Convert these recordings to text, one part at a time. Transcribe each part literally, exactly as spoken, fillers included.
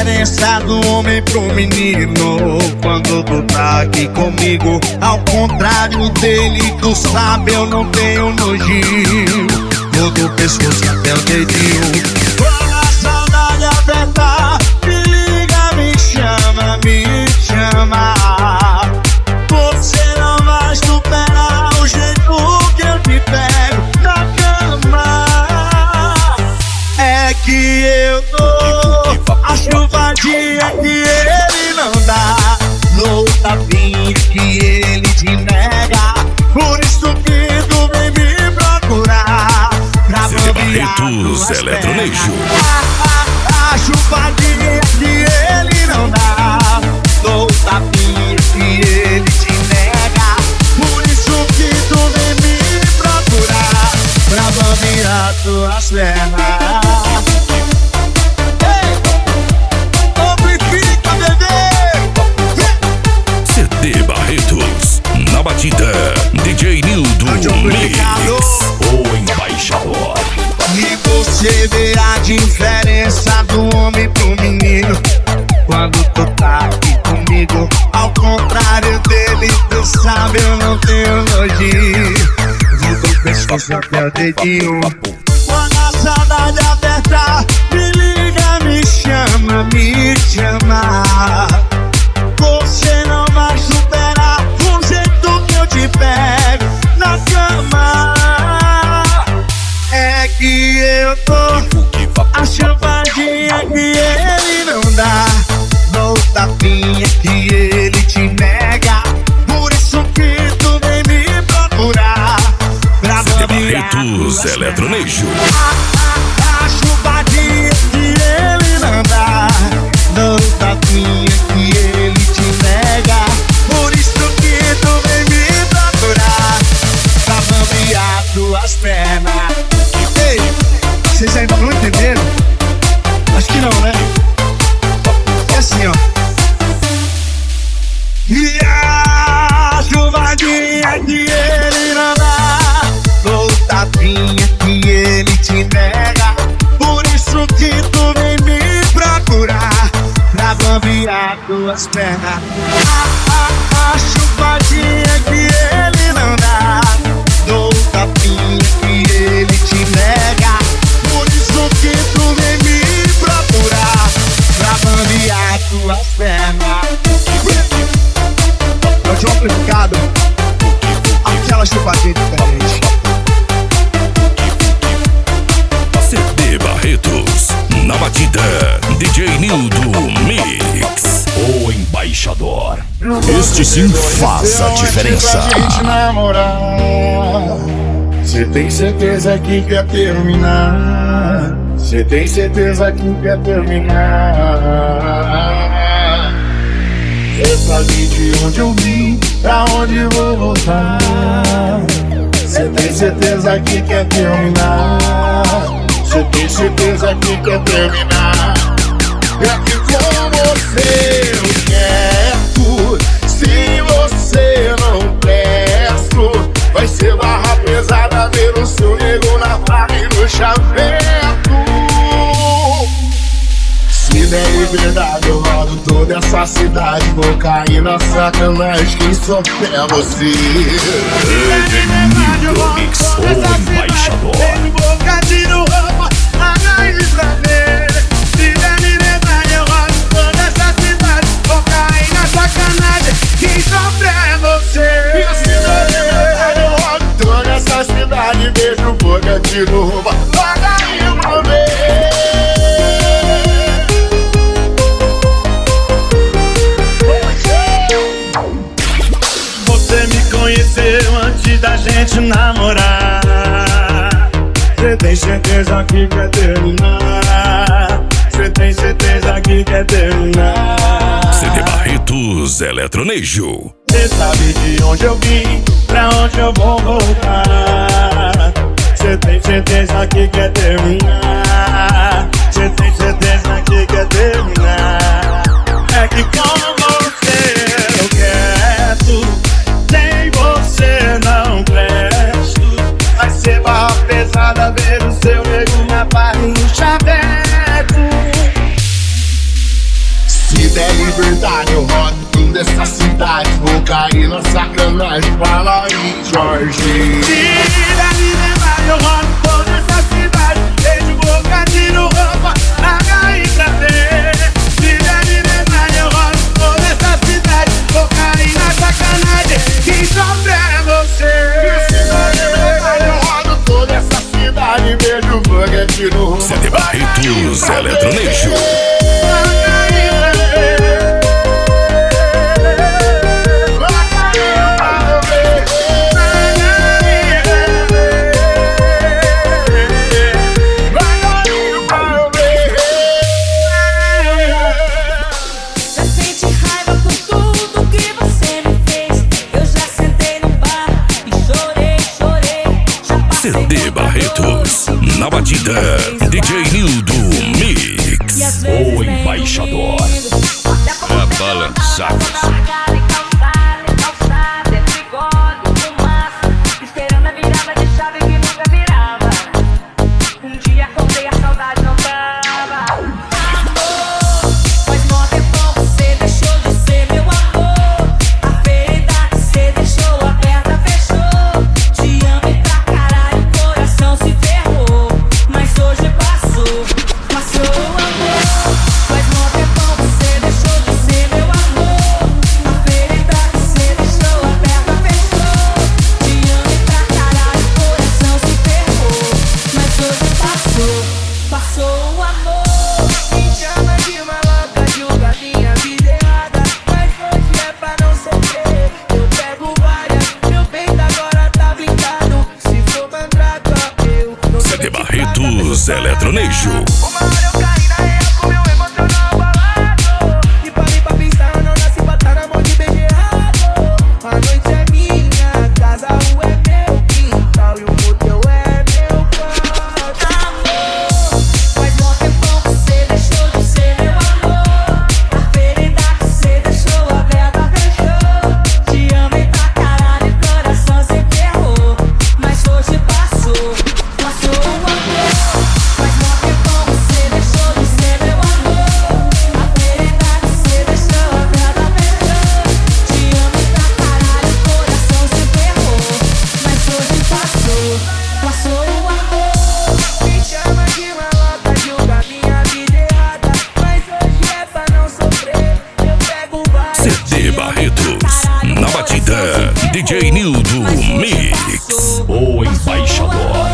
diferença do homem pro menino quando tu tá aqui comigo. Ao contrário dele, tu sabe, eu não tenho nojinho. Vou do pescoço até o dedinho. Quando a saudade apertar, me liga, me chama, me chama. Você não vai superar o jeito que eu te pego na cama. É que eu tô a chuvadinha que ele não dá, no tapinha que ele te nega. Por isso que tu vem me procurar pra bambear tuas pernas. A chuvadinha que ele não dá, no tapinha que ele te nega. Por isso que tu vem me procurar pra bambear tuas pernas. C D Barretos, na batida, D J Nildo Mix, o embaixador. E você vê a diferença do homem pro menino quando tu tá aqui comigo. Ao contrário dele, tu sabe, eu não tenho nojinho. Vou do pescoço até o dedinho. Quando a saudade apertar, me liga, me chama, me chama. Você não vai superar o jeito que eu te pego na cama. É que eu tô a chapadinha que ele não dá, no tapinha que ele te nega. Por isso que tu vem me procurar pra bambear tuas Eletronejo. A, a, a chupadinha que ele não dá, no tapinha que ele te nega. Por isso que tu vem me procurar pra bambear tuas pernas. Ei, vocês ainda não entenderam? Acho que não, né? É assim, ó. E a chuvadinha que ele não dá, no tapinha que ele te nega. Por isso que tu vem me procurar pra bambear tuas pernas. A, a, a chuvadinha que ele não dá, no tapinha que ele te nega. Por isso que tu vem me procurar pra bambear tuas pernas. Eu tinha amplificado aquela chupadinha diferente. C D Barretos, na batida, D J Nildo Mix, o embaixador. Este sim faz a diferença. Pra gente namorar, cê tem certeza que quer terminar? Cê tem certeza que quer terminar? Cê sabe de onde eu vim, pra onde vou voltar? Cê tem certeza que quer terminar? Cê tem certeza que quer terminar? É que com você eu quero. Se você não presto, vai ser barra pesada ver o seu nego na barra e no chaveco. Se der liberdade eu rodo toda essa cidade. Vou cair na sacanagem, quem sofre é você. D J Nildo Mix, o embaixador. Tem boca de roupa, a raiz pra ver. Se der liberdade eu rodo toda essa cidade. Vou cair na sacanagem, quem sofre é você. Se der liberdade eu rodo toda essa cidade. Beijo boca de roupa, paga aí pra ver. Você me conheceu antes da gente namorar. Cê tem certeza que quer terminar? Cê tem certeza que quer terminar? C D Barretos Eletronejo. Cê sabe de onde eu vim, pra onde eu vou voltar? Cê tem certeza que quer terminar? Cê tem certeza que quer terminar? É que como você eu quero, sem você não presto. Vai ser barra pesada ver o seu nego na barra e no chaveco. verdade, eu rodo toda essa cidade. Vou cair na sacanagem, fala aí, Jorge. Tira de levar, eu rodo toda essa cidade. Desde boca, tiro roupa, larga e pra ter. Tira de levar, eu rodo toda essa cidade. Vou cair na sacanagem, quem sofre é você. Tira de levar, eu rodo toda essa cidade. Beijo, boca, tiro roupa. C D Barretos Eletronejo. C D Barretos, na batida, D J Nildo Mix, o embaixador. Pra balançar você. Eletronejo. Uma hora eu caí na real com meu emocional abalado. E parei pra pensar, não nasci pra tá na mão de beijo errado. A noite é minha, casa, rua é meu quintal. E o motel é meu quarto. Amor, faz mó tempão que você deixou de ser meu amor. A ferida que você deixou, a vela fechou. Te amei pra caralho, coração se ferrou. Mas hoje passou, passou o amor. C D Barretos, na batida, D J Nildo Mix, o embaixador.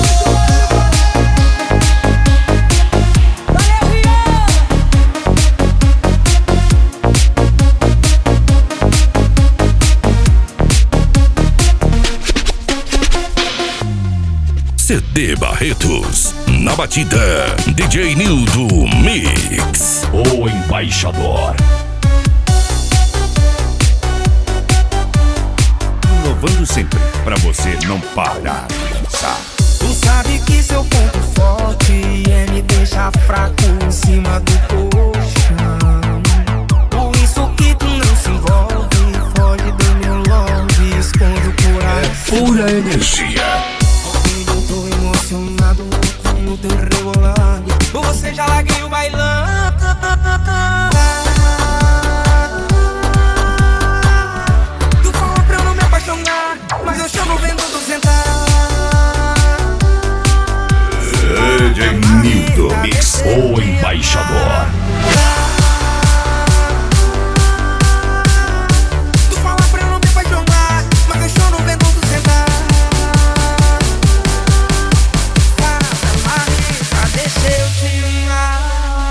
C D Barretos, na batida, D J Nildo Mix, o embaixador. Inovando sempre, pra você não parar de dançar. Tu sabe que seu ponto forte é me deixar fraco em cima do colchão. Por isso que tu não se envolve, foge do meu love, esconde o coração. Pura energia. Eu tô emocionado no teu rebolado. Você já larguei o bailão. Tu falou pra eu não me apaixonar, mas eu chamo vendo tu sentar. D J Nildo Mix, o embaixador. Tu fala pra eu não me apaixonar, mas eu choro vendo tu sentar. Deixa eu te amar.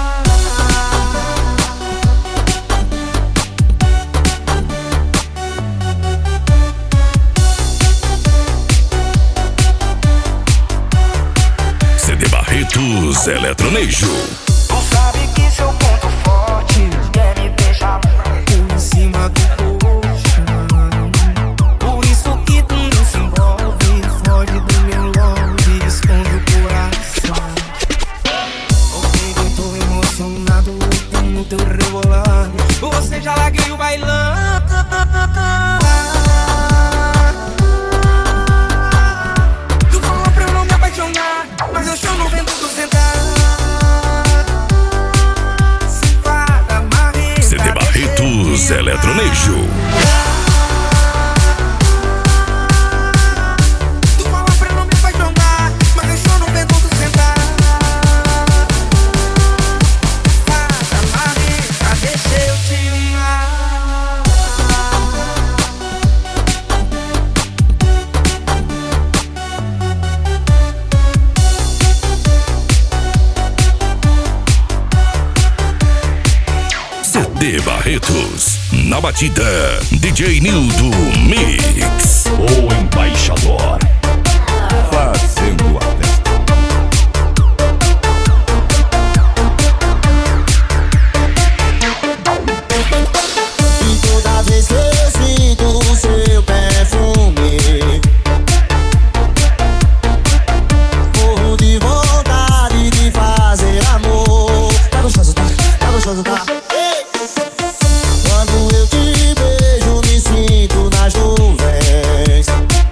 C D Barretos Eletronejo. Tu sabe que seu ponto forte quer me deixar fraco em cima do colchão. Por isso que tu não se envolve, foge do meu love, esconde o coração. Emocionado no teu rebolado. Você já larguei o bailão. Tu falou pra eu não me apaixonar, mas eu chamo vendo tu sentar. D Barretos. Na batida, D J Nildo Mix. O embaixador. Fazendo a festa. E toda vez que eu sinto o seu perfume, morro de vontade de fazer amor. Tá gostoso, tá? Tá gostoso, tá? Quando eu te beijo, me sinto nas nuvens.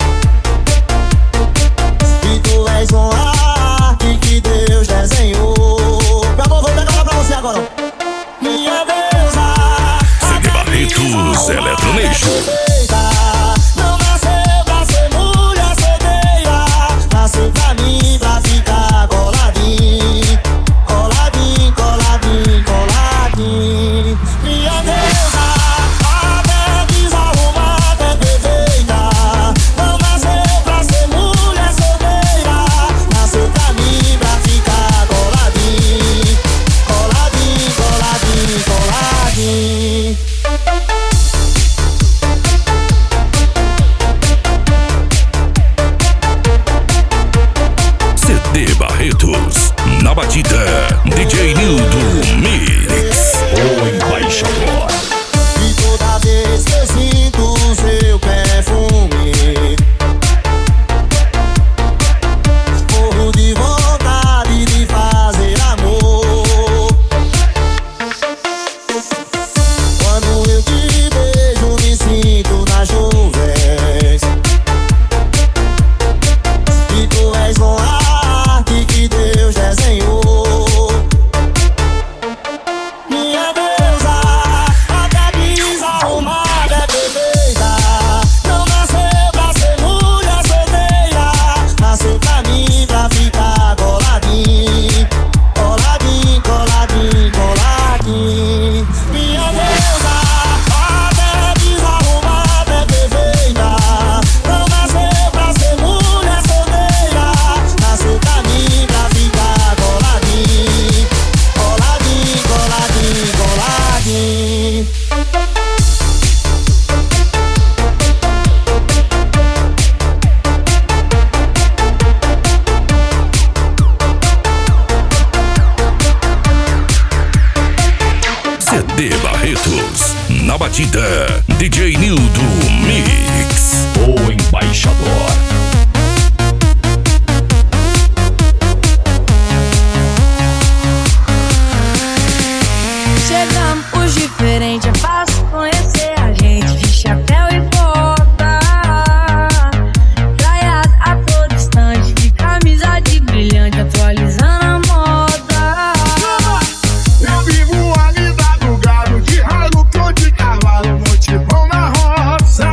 E tu és uma arte que Deus desenhou. Meu amor, vou pegar uma pra você agora. Minha deusa, C D Barretos Eletronejo. não nasceu pra ser mulher solteira, nasceu pra mim pra ficar coladinho, coladinho, coladinho, coladinho. Minha deusa, até desarrumada, é perfeita, não nasceu pra ser mulher solteira, nasceu pra mim pra ficar coladinho, coladinho, coladinho, coladinho. C D Barretos. Na batida, D J Nildo Mix. O embaixador. E toda vez que eu sinto o seu perfume, morro de vontade de fazer amor. Quando eu te beijo, me sinto nas nuvens. E tu és uma arte que Deus desenhou. Minha deusa, até desarrumada, é perfeita, não nasceu pra ser mulher solteira, nasceu pra mim pra ficar coladinho, coladinho, coladinho, coladinho. Minha deusa, até desarrumada, é perfeita, não nasceu pra ser mulher solteira, nasceu pra mim pra ficar coladinho, coladinho, coladinho, coladinho. C D Barretos. Na batida, D J Nildo Mix. O embaixador. Chegamos diferente, é fácil conhecer a gente de chapéu e bota, praias a todo instante, de camisa de brilhante, atualizando a moda. Eu vivo ali da do gado, de ralo, tô de cavalo, motivão na roça.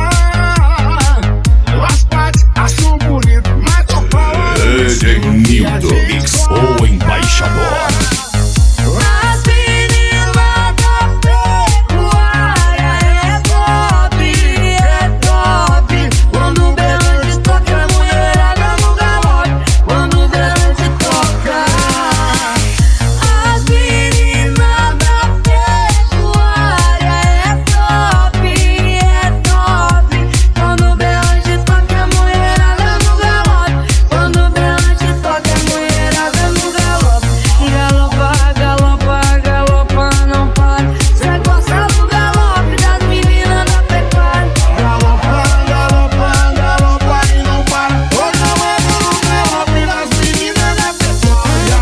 As partes acho bonito, mas tô falando D J Nildo Mix. O embaixador. As meninas da pecuária é top, é top. Quando o berrante toca, a mulherada no galope. Quando o berrante toca. As meninas da pecuária é top, é top. Quando o berrante toca, a mulherada no galope. Quando o berrante toca, a mulherada no galope. Galopa, galopa, galopa, não para. Cê gosta do galope das meninas da pecuária. galopa, galopa, galopa e não para. Hoje eu ando no galope das meninas da pecuária.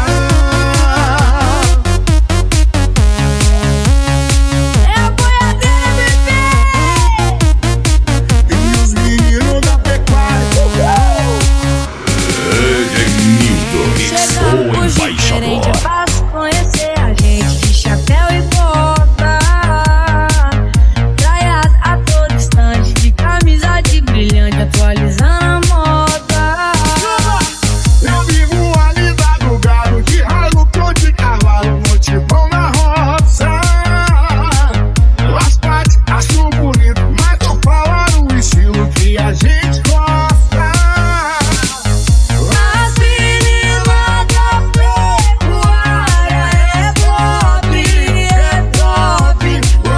É a boiadeira, bebê. E os meninos da pecuária. D J Nildo Mix. O Chegamos diferente, é embaixador. fácil conhecer a gente de chapéu e bota, praias a todo instante, de camisa de brilhante, atualizando a moda. Eu vivo ali da do gado, de ralo, tô de cavalo, motivão na roça. As partes acho bonito, mas tô falando o estilo que a gente gosta. As meninas da pecuária é top, é top.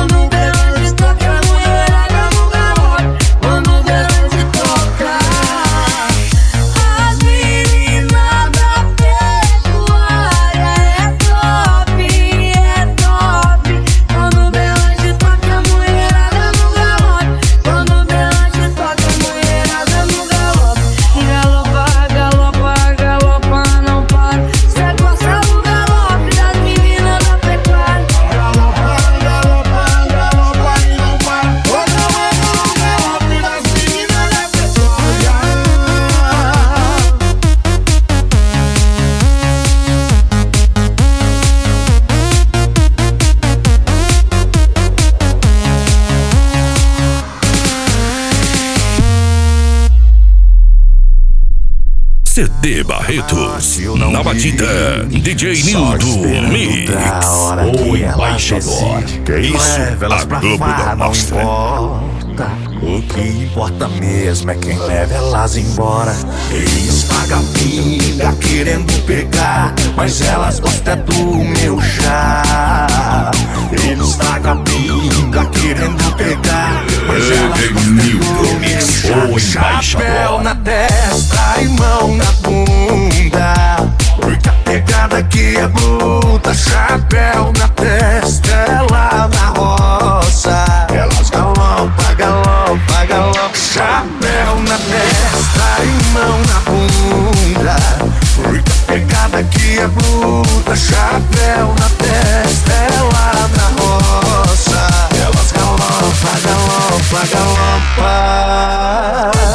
C D Barretos, na batida, D J Nildo Mix, o embaixador. Que é isso? Leva-las pra Globo farra, da não Mostra. importa. O que importa mesmo é quem leva elas embora. Eles pagam pinga querendo pegar, mas elas gostam é do meu chá. Eles pagam pinga querendo pegar, mas elas gostam é do meu chá. Chapéu na testa e mão na bunda, porque a pegada aqui é bruta. Chapéu na testa, ela na roça. Elas galopam, galopam, galopam. Chapéu na testa e mão na bunda, porque a pegada aqui é bruta. Chapéu na testa, ela na roça. Elas galopam, galopam, galopam.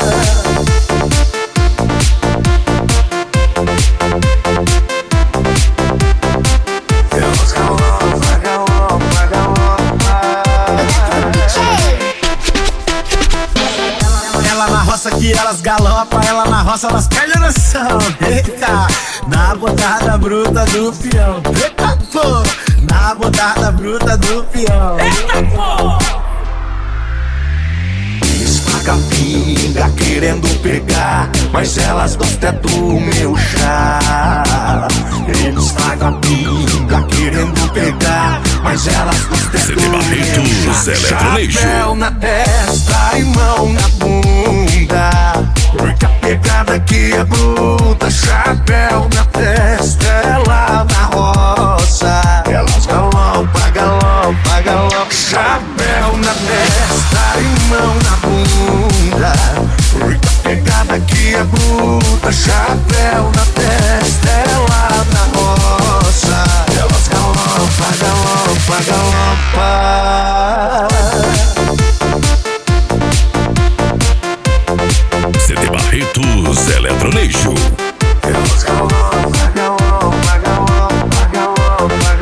Que elas galopam, ela na roça, elas perdem a noção. Eita, na botada bruta do peão. Eita, pô, na botada bruta do peão. Eita, pô. Eles pagam pinga querendo pegar, mas elas gostam é do meu chá. Eles pagam pinga querendo pegar, mas elas gostam é do meu chá. Chapéu na testa e mão na bunda, porque a pegada aqui é bruta. Chapéu na testa, ela na roça. Elas galopam, galopam, galopam. Chapéu na testa e mão na bunda, porque a pegada aqui é bruta. Chapéu na testa, ela na roça. Elas galopam, galopam, galopam. C D Barretos Eletronejo. Elas galopam, galopam, galopam, galopam,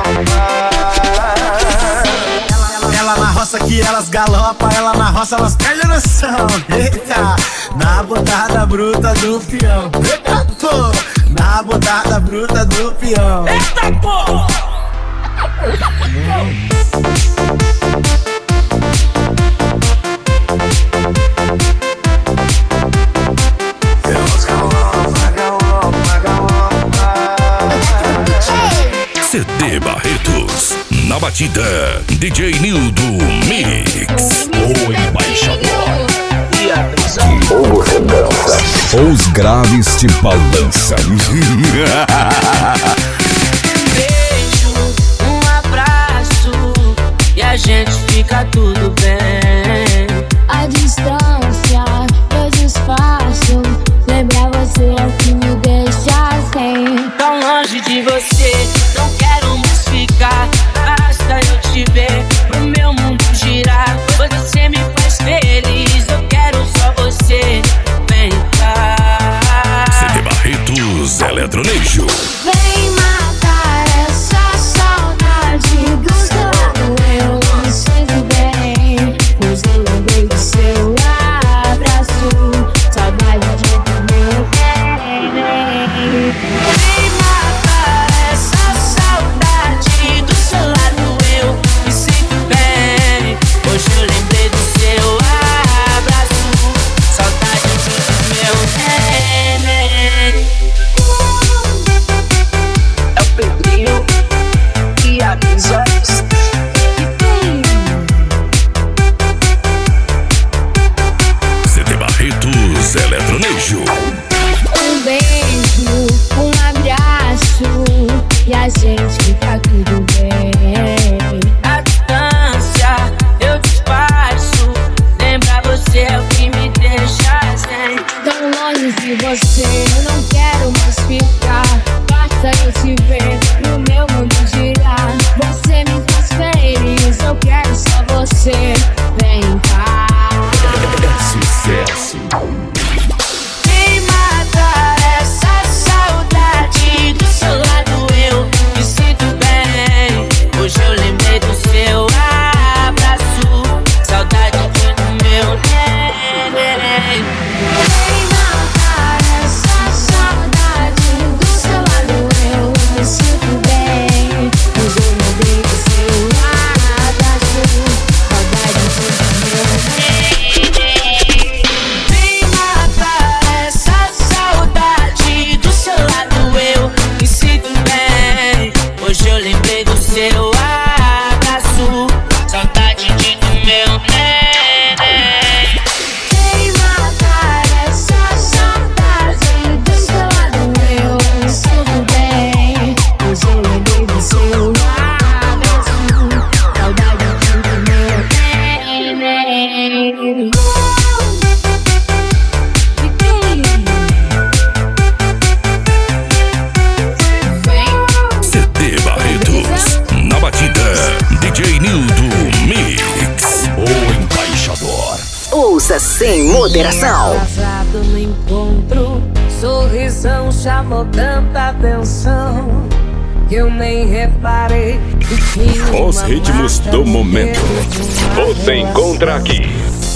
galopam. Ela na roça que elas galopam, ela na roça elas perdem a noção. Eita, na botada bruta do peão. Eita, pô, na botada bruta do peão. Eita, pô. C D Barretos, na batida, D J Nildo Mix, o embaixador. Ou você dança, ou os graves te balançam. Um beijo, um abraço e a gente fica tudo bem. A distância eu disfarço, lembrar você é o que me deixa sem. Tão longe de você, não quero mais ficar. Basta eu te ver, pro meu mundo girar. Você me faz feliz, eu quero só você. Vem cá. C D Barretos Eletronejo. Vem matar essa saudade do seu lado, eu me sinto bem, pois eu lembrei do seu abraço, saudade de meu bem. Vem matar essa saudade do seu lado, eu me sinto bem, hoje eu lembrei do seu abraço, saudade de meu bem. É o Pedrinho e a Bisóis. C D Barretos Eletronejo. Um beijo, um abraço e a gente fica tudo bem. A distância eu disfarço, lembrar você é o que me deixa zen. Tão longe de você, eu não quero mais ficar. Basta eu te ver, no meu mundo girar. Você me faz feliz, eu quero só você. Vem cá. Sucesso. Vem matar essa saudade do seu lado, eu me sinto bem. Hoje eu lembrei do seu abraço, saudade do meu neném. Vem matar essa moderação. Atrasado no encontro, sorrisão chamou tanta atenção que eu nem reparei que tinha Os ritmos do momento você encontra aqui.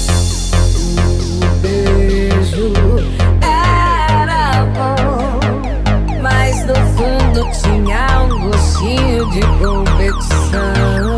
O beijo era bom, mas no fundo tinha um gostinho de competição.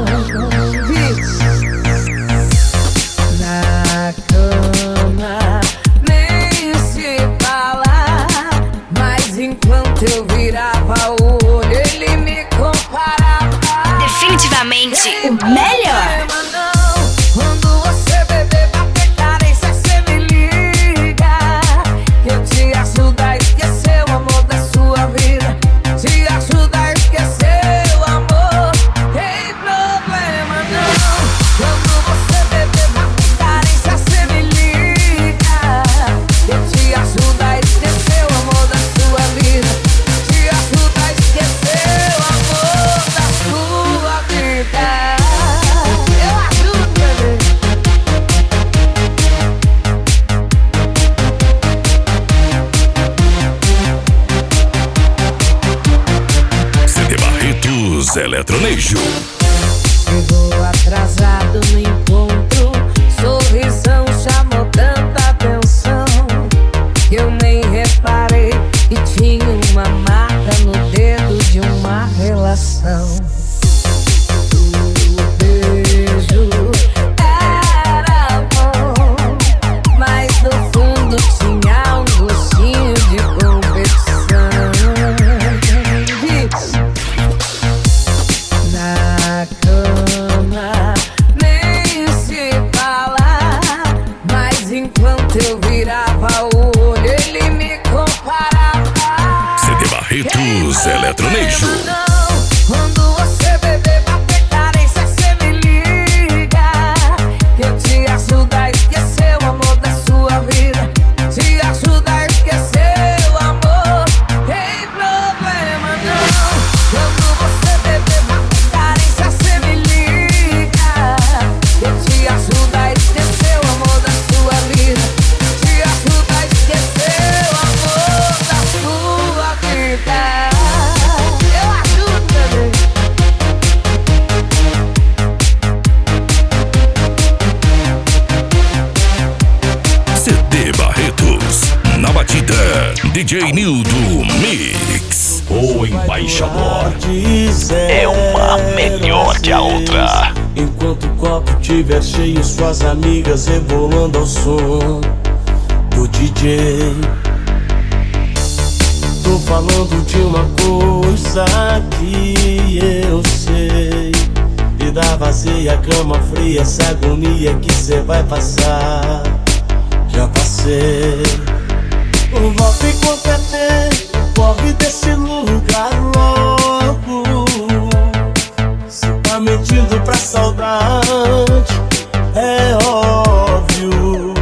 Na cama nem se falar, mas enquanto eu virava o olho ele me comparava. Definitivamente o melhor. Quando você beber bater carência, cê me liga, que eu te ajudo a esquecer o amor da sua vida. Te ajudo a esquecer o amor, tem problema não. Quando você beber bater carência, cê me liga, que eu te ajudo a esquecer o amor da sua vida. Te ajudo a esquecer o amor da sua vida. Eu ajudo, bebê. C D Barretos Eletronejo. Chegou atrasado no encontro, sorrisão chamou tanta atenção que eu nem reparei que tinha uma marca no dedo de uma relação. O beijo era bom, mas no fundo tinha um gostinho de competição. Na cama nem se falar, mas enquanto eu virava o olho ele me comparava. C D Barretos Eletronejo. Quando você beber bater carência, cê me liga, que eu te ajudo a esquecer o amor da sua vida. Te ajudo a esquecer o amor, tem problema não. Quando você beber bater carência, cê me liga, que eu te ajudo a esquecer o amor da sua vida. Te ajudo a esquecer o amor da sua vida. Eu ajudo, bebê. C D Barretos na batida. D J Nildo Mix. O embaixador É uma melhor que a outra. Enquanto o copo estiver cheio, suas amigas rebolando ao som do D J. Tô falando de uma coisa que eu sei. Vida vazia, cama fria, essa agonia que cê vai passar. Já passei. Volta enquanto é tempo, corre desse lugar logo. Cê tá mentindo pra saudade, é óbvio.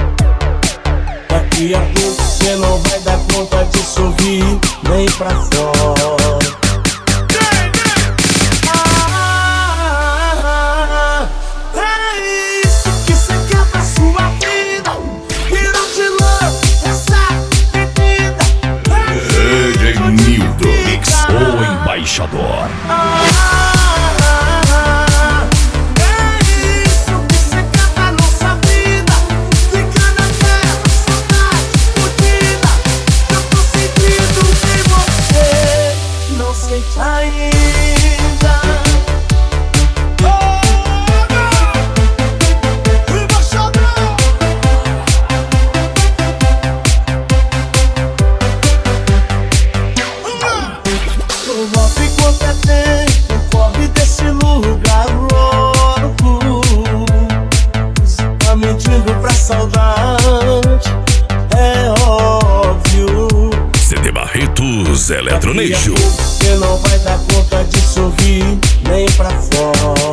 Daqui a pouco cê não vai dar conta de sorrir nem pra fora. Ah, é isso que cê quer pra sua vida. Virou de love, essa bebida. D J Nildo Mix. O embaixador. Ah, é isso que cê quer pra nossa vida. Fica naquela saudade fodida. Eu tô sentindo que você não sente ainda. Oh, não. Embaixador. Volta enquanto é tempo, corre desse lugar louco. Você tá mentindo pra saudade, é óbvio. C D Barretos Eletronejo. Você não vai dar conta de sorrir nem pra fora.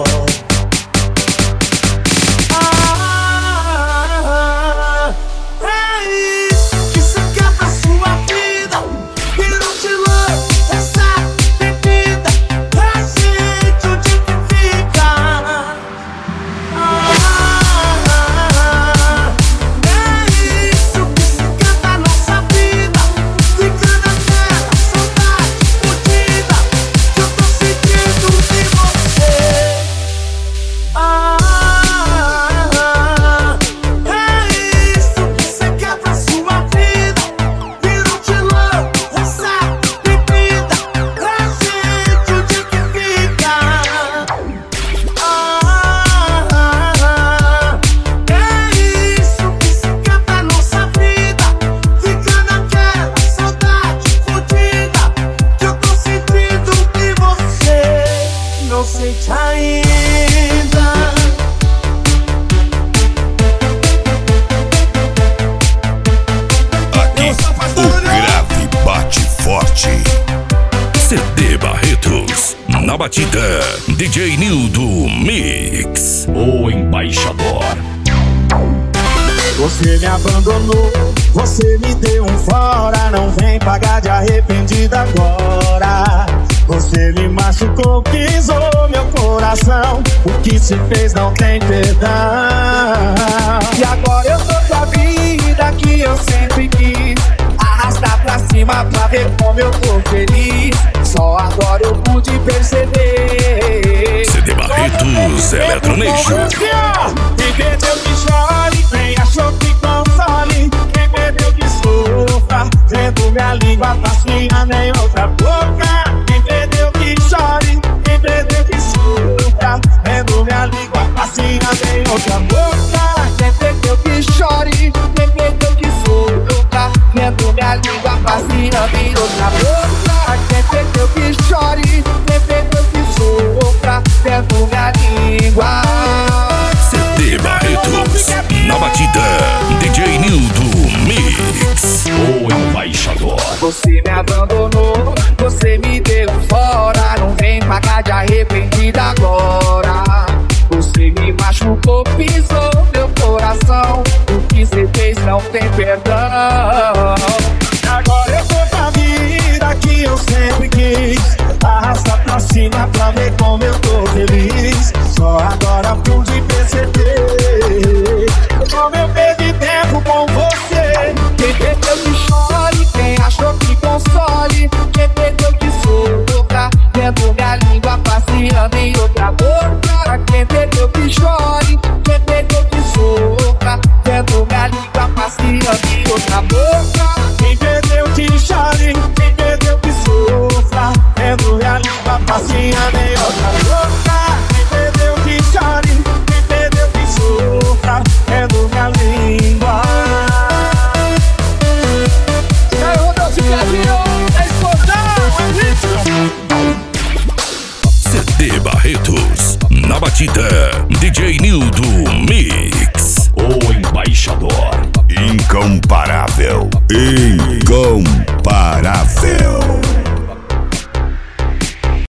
Ah, é isso que cê quer pra sua vida. Virou de love, essa bebida. É jeito de ficar. Ah, é Na batida, D J Nildo Mix, o embaixador. Você me abandonou, você me deu um fora. Não vem pagar de arrependida agora. Você me machucou, pisou meu coração. O que se fez não tem perdão. E agora eu sou tua vida que eu sempre quis. Arrastar pra cima pra ver como eu tô feliz. Só agora eu pude perceber. C D Barretos Eletronation. Quem perdeu que chore, quem achou que console. Quem perdeu que sofra, vendo minha língua passinha nem outra boca. Quem perdeu que chore, quem perdeu que sofra, vendo minha língua passinha nem outra boca. Quem perdeu que chore, quem perdeu que sofra, vendo minha língua passinha nem outra boca. Quem perdeu que chore, quem perdeu que sofra, vendo minha língua. C D Barretos, na batida, D J Nildo Mix, o embaixador. Você me abandonou, você me deu fora. Não vem pagar de arrependida agora. Você me machucou, pisou meu coração. O que cê fez não tem perdão. Agora eu sou pra vida que eu sempre quis. Arrasta pra cima pra ver como eu tô feliz. Só agora pude perceber como eu perdi tempo com você. Quem perdeu que chore, quem achou que console. Quem perdeu que sofra, vendo minha língua passeando em outra boca. Quem perdeu que chore, quem perdeu que sofra, vendo minha língua passeando em outra boca. Quem perdeu que chore, quem perdeu que sofra, vendo minha língua passeando em outra boca. Quem perdeu que chore, quem perdeu que sofra, vendo minha língua. C D Barretos, na batida, D J Nildo Mix, o embaixador. Incomparável. Incomparável.